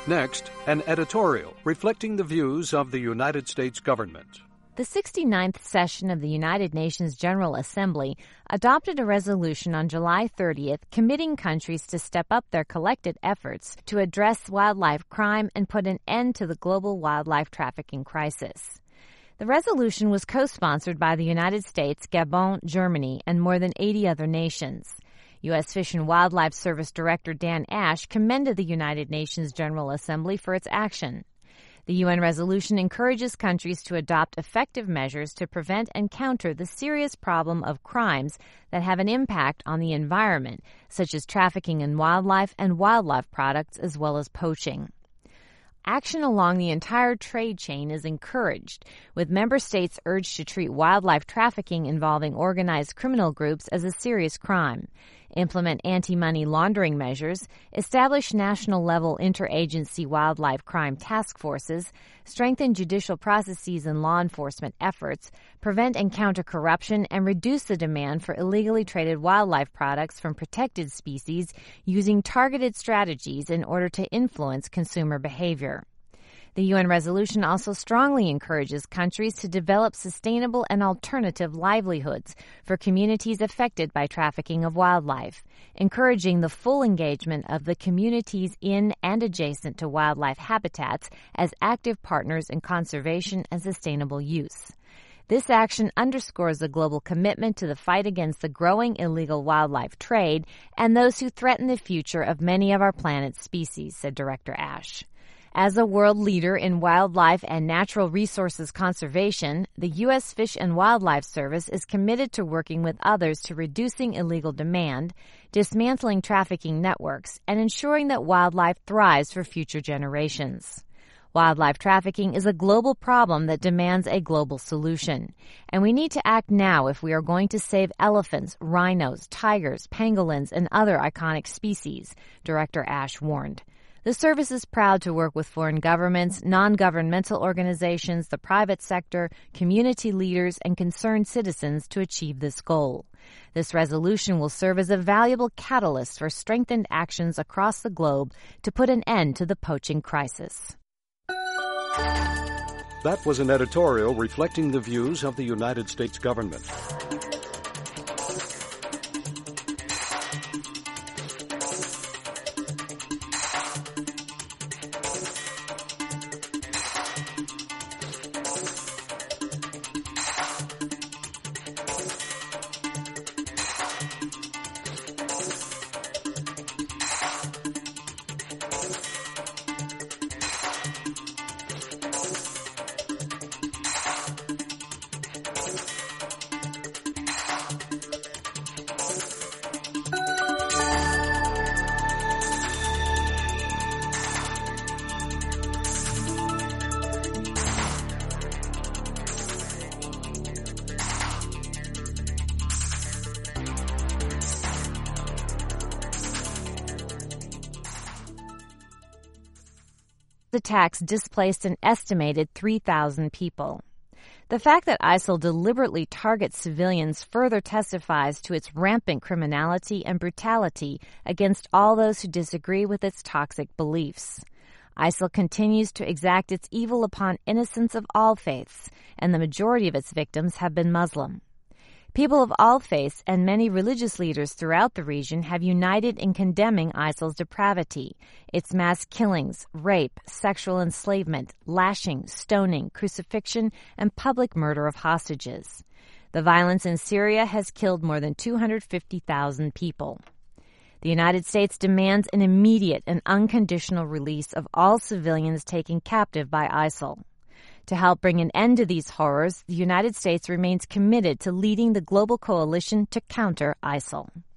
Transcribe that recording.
Next, an editorial reflecting the views of the United States government. The 69th session of the United Nations General Assembly adopted a resolution on July 30th committing countries to step up their collective efforts to address wildlife crime and put an end to the global wildlife trafficking crisis. The resolution was co-sponsored by the United States, Gabon, Germany, and more than 80 other nations. U.S. Fish and Wildlife Service Director Dan Ash commended the United Nations General Assembly for its action. The UN resolution encourages countries to adopt effective measures to prevent and counter the serious problem of crimes that have an impact on the environment, such as trafficking in wildlife and wildlife products, as well as poaching. Action along the entire trade chain is encouraged, with member states urged to treat wildlife trafficking involving organized criminal groups as a serious crime, implement anti-money laundering measures, establish national-level interagency wildlife crime task forces, strengthen judicial processes and law enforcement efforts, prevent and counter corruption, and reduce the demand for illegally traded wildlife products from protected species using targeted strategies in order to influence consumer behavior. The UN resolution also strongly encourages countries to develop sustainable and alternative livelihoods for communities affected by trafficking of wildlife, encouraging the full engagement of the communities in and adjacent to wildlife habitats as active partners in conservation and sustainable use. This action underscores the global commitment to the fight against the growing illegal wildlife trade and those who threaten the future of many of our planet's species, said Director Ash. As a world leader in wildlife and natural resources conservation, the U.S. Fish and Wildlife Service is committed to working with others to reducing illegal demand, dismantling trafficking networks, and ensuring that wildlife thrives for future generations. Wildlife trafficking is a global problem that demands a global solution, and we need to act now if we are going to save elephants, rhinos, tigers, pangolins, and other iconic species, Director Ash warned. The service is proud to work with foreign governments, non-governmental organizations, the private sector, community leaders, and concerned citizens to achieve this goal. This resolution will serve as a valuable catalyst for strengthened actions across the globe to put an end to the poaching crisis. That was an editorial reflecting the views of the United States government. Attacks displaced an estimated 3,000 people. The fact that ISIL deliberately targets civilians further testifies to its rampant criminality and brutality against all those who disagree with its toxic beliefs. ISIL continues to exact its evil upon innocents of all faiths, and the majority of its victims have been Muslim. People of all faiths and many religious leaders throughout the region have united in condemning ISIL's depravity, its mass killings, rape, sexual enslavement, lashing, stoning, crucifixion, and public murder of hostages. The violence in Syria has killed more than 250,000 people. The United States demands an immediate and unconditional release of all civilians taken captive by ISIL. To help bring an end to these horrors, the United States remains committed to leading the global coalition to counter ISIL.